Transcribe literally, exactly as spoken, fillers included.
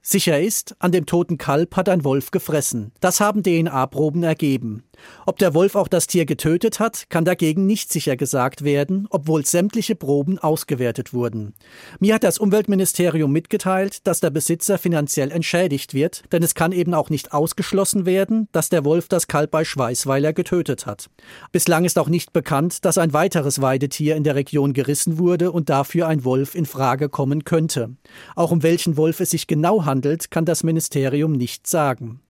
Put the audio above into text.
Sicher ist, an dem toten Kalb hat ein Wolf gefressen. Das haben D N A-Proben ergeben. Ob der Wolf auch das Tier getötet hat, kann dagegen nicht sicher gesagt werden, obwohl sämtliche Proben ausgewertet wurden. Mir hat das Umweltministerium mitgeteilt, dass der Besitzer finanziell entschädigt wird, denn es kann eben auch nicht ausgeschlossen werden, dass der Wolf das Kalb bei Schweißweiler getötet hat. Bislang ist auch nicht bekannt, dass ein weiteres Weidetier in der Region gerissen wurde und dafür ein Wolf in Frage kommen könnte. Auch um welchen Wolf es sich genau handelt, kann das Ministerium nicht sagen.